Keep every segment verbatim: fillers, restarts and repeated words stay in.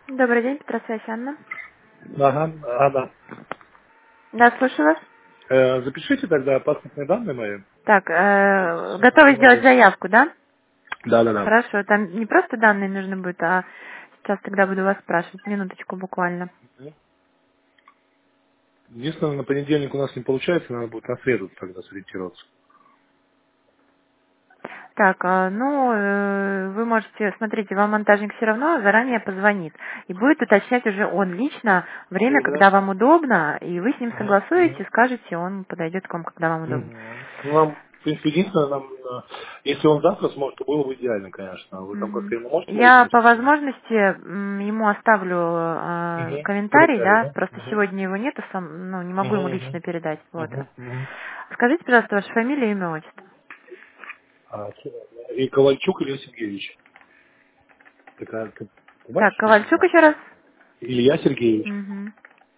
Добрый день, Петросвязь Анна. Ага, ага. Да, слушаю вас. Э, запишите тогда паспортные данные мои. Так, э, Сейчас готовы не сделать могу. заявку, да? Да, да, да. Хорошо, там не просто данные нужны будут, а сейчас тогда буду вас спрашивать, минуточку буквально. Единственное, на понедельник у нас не получается, надо будет на среду тогда сориентироваться. Так, а, ну, э, вы можете, смотрите, вам монтажник все равно заранее позвонит и будет уточнять уже он лично время, Все, да? когда вам удобно, и вы с ним Угу, согласуете, угу. скажете, он подойдет к вам, когда вам удобно. Угу. Ну, нам, в принципе, единственное, нам, э, если он завтра сможет, то было бы идеально, конечно. Вы там как-то Мгм. ему можете дать Я по расписание? возможности м, ему оставлю э, Угу. комментарий, Комментарий, да, да? просто Угу. сегодня его нету, сам, ну, не могу ему Угу, лично передать. Вот. угу. Угу. Скажите, пожалуйста, ваша фамилия, имя, отчество. А, с- и Ковальчук Илья Сергеевич. Такая, ты, ты Так, бачишь, если Ковальчук да? еще раз. Илья Сергеевич. Мгм.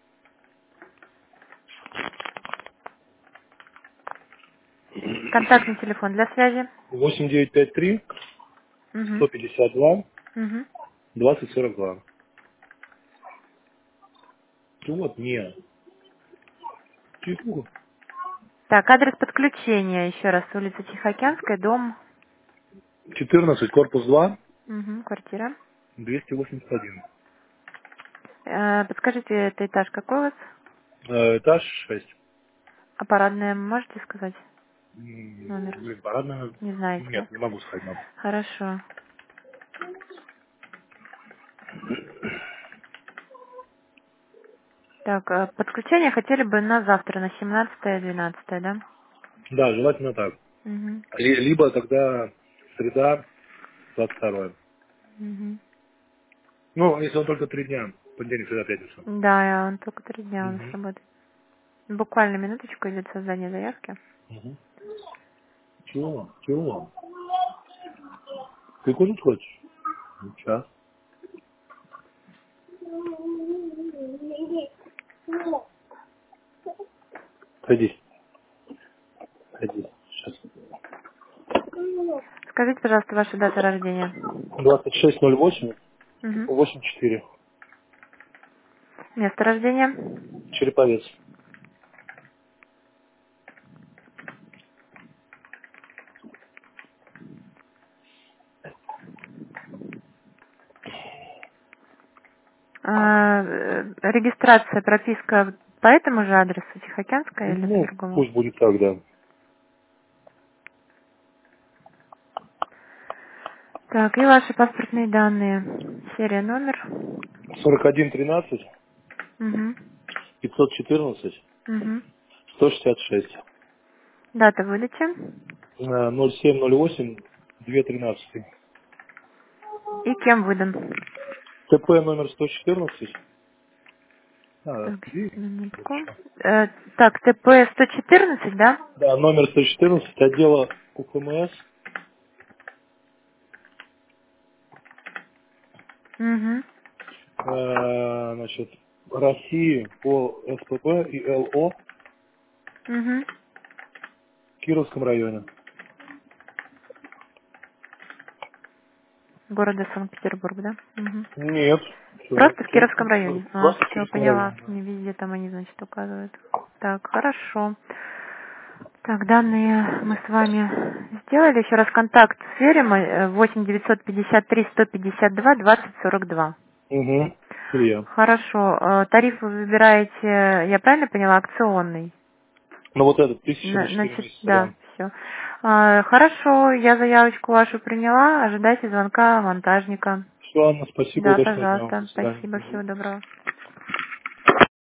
Контактный телефон для связи. восемь девять пять три Мгм. сто пятьдесят два Мгм. двадцать сорок два. Вот, нет. Чего? Так, адрес подключения еще раз. Улица Тихоокеанская, дом, четырнадцать, корпус два, мгм, квартира. двести восемьдесят один. Э, подскажите, это этаж какой у вас? Э, Этаж шесть. А парадная можете сказать номер? Блин, парадная. Не знаете, да? Нет, не могу сказать нам. Хорошо. Так, э, подключение хотели бы на завтра, на семнадцатое двенадцатое, да? Да, желательно так. Угу. Ли- Либо тогда среда, двадцать второе. Угу. Ну, если он только три дня. Понедельник, среда, пятница. Да, я он только три дня у нас Угу. работает. Буквально минуточку идет создание заявки. Угу. Чего? Чего? Ты кушать хочешь? Сейчас. Садись. Садись. Сейчас. Скажите, пожалуйста, ваша дата рождения. двадцать шесть ноль восемь Угу. восемь четыре. Место рождения. Череповец. А, э, регистрация, прописка по этому же адресу Тихоокеанская или по Ну, другому? пусть будет так, да. Так, и ваши паспортные данные. Серия, номер. сорок один тринадцать Угу. пятьсот четырнадцать Угу. сто шестьдесят шесть. Дата выдачи. Э, ноль семь ноль восемь два тринадцать. И кем выдан? ТП номер сто четырнадцать. А, Так, две. сейчас минутку. Хорошо. Э, так, ТП сто четырнадцать, да? Да, номер сто четырнадцать отдела УКМС. Угу. э, значит, России по СПП и ЛО Угу. в Кировском районе. Города Санкт-Петербург, да? Угу. Нет. Все. Просто в Кировском районе. А, Просто в все, Кировском поняла. районе. Да. Не везде там они, значит, указывают. Так, хорошо. Так, данные мы с вами сделали. Еще раз контакт сверим. э, восемь девятьсот пятьдесят три сто пятьдесят два двадцать сорок два. Угу. Илья. Хорошо. Э, Тариф вы выбираете, я правильно поняла, акционный? Ну вот этот, тысяча На, на на четыре чет- месяца, да, да. все. Хорошо, я заявочку вашу приняла. Ожидайте звонка монтажника. Все, Анна, спасибо, Да, удачного дня. До пожалуйста. свидания. Спасибо, Мгм. всего доброго.